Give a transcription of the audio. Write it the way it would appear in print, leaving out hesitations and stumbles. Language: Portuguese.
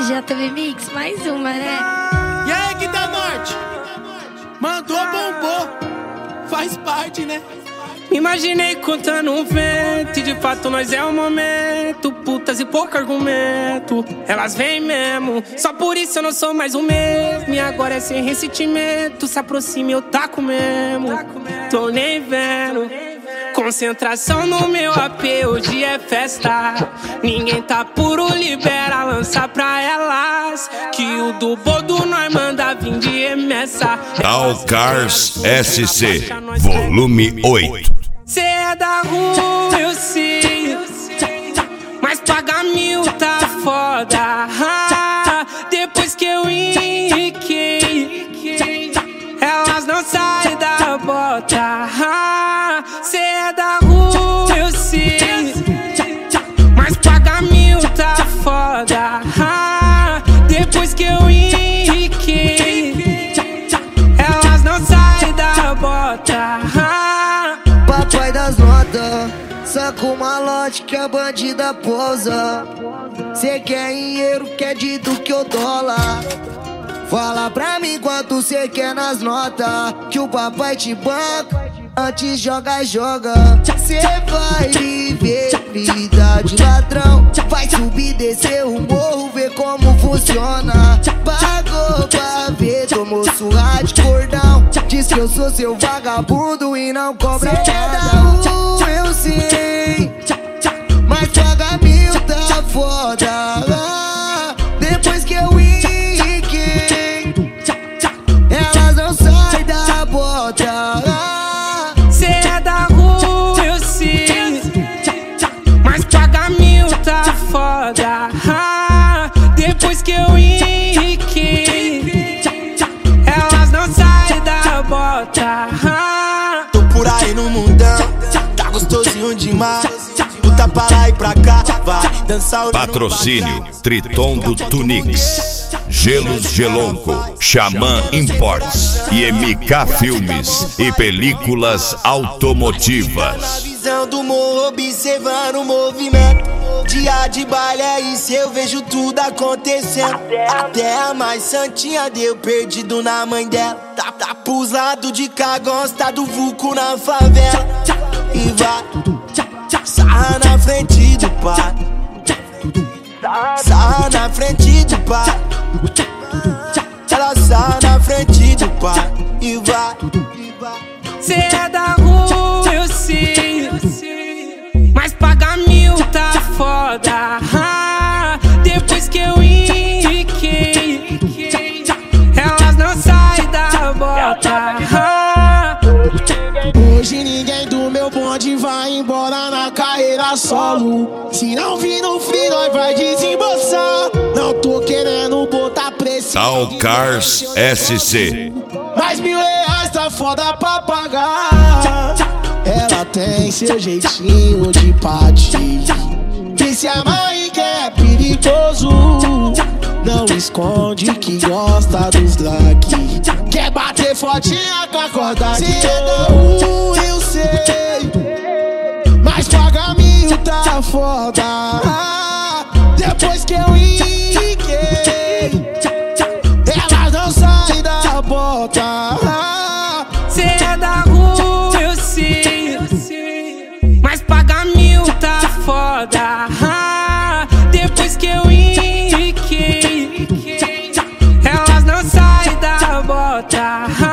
JB Mix, mais uma, né? E aí, Gui da Norte? Mandou, bombou. Faz parte, né? Me imaginei contando um vento e de fato nós é o momento. Putas e pouco argumento, elas vêm mesmo. Só por isso eu não sou mais o mesmo. E agora é sem ressentimento. Se aproxime, eu taco mesmo. Tô nem vendo. Concentração no meu AP, hoje é festa. Ninguém tá puro, libera, lança pra elas. Que o do Bodo nós manda vir de remessa. Talcars SC, volume 8. Cê é da rua, eu sei, mas pagar mil tá foda. Depois que eu enriquei, elas não saem da bota. Cê é da rua, eu sei, mas pagar mil tá foda. Depois que eu enriquei, elas não saem da bota. Papai das notas, saca o malote que a bandida pousa. Cê quer dinheiro, quer de do que o dólar. Fala pra mim quanto cê quer nas notas, que o papai te banca, antes joga. Cê vai viver vida de ladrão, vai subir, descer o morro, ver como funciona. Pagou pra ver, tomou surra de cordão. Diz que eu sou seu vagabundo e não cobra nada. Eu sei, mas paga mil tá foda. Depois que eu enriquei, elas não saem da bota. Cê é da rua, eu sei, mas paga mil tá foda. Depois que eu enriquei, elas não saem da bota. Tô por aí no mundão, tá gostosinho demais. Puta pra lá e pra cá, vai dançar o Patrocínio Triton do Tunix, Gelos Gelonco, Xamã Imports e MK Filmes e Películas Automotivas. visão do morro, observando o movimento. Dia de baile é isso, eu vejo tudo acontecendo. Até a mais santinha deu perdido na mãe dela. Tá pros lados de cá, gosta do vulco na favela. E vai, sarra na frente do pai, sarra na frente do pai. Ela sarra na frente do pai e vai. Cê é da rua, eu sei, mas pagar mil tá foda. Depois que eu enriquei, elas não saem da bota. Hoje ninguém do meu bonde vai embora na carreira solo. Se não vir no free, nós vai desembolsar. Não tô querendo botar pressão. Talcars SC. Mas R$1000 tá foda pra pagar. Ela tem seu jeitinho de pati. Disse a mãe que é perigoso. Não esconde que gosta dos like. Quer bater fotinha com a corda de ouro, eu sei, mas paga mil tá foda. Depois que eu enriquei, elas não saem da bota. Cê é da rua, eu sei, mas pagar mil tá foda. Depois que eu enriquei, elas não saem da bota.